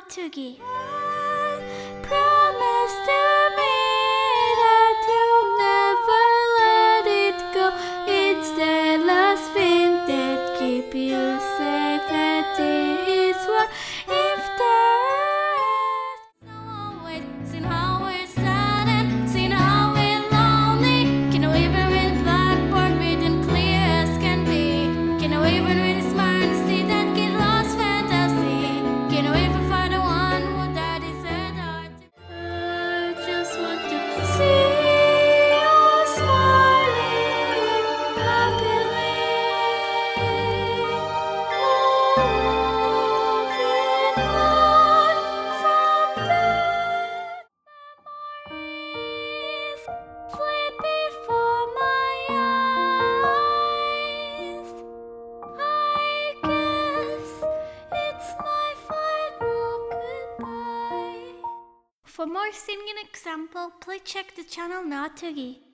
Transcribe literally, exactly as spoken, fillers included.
놔두기. Promise to me that you'll never let it go. It's the last thing that keep you safe and peaceful. If there's always seen how we're sad and seen how we're lonely. Can I even with blackboard reading clear as can be? Can I even with a smile to see that get lost fantasy? Can I even find the one who that is at heart? I just want to see you smiling happily. Moving on from bad memories flit before my eyes. I guess it's my final goodbye. For more singing example, please check the channel 놔두기.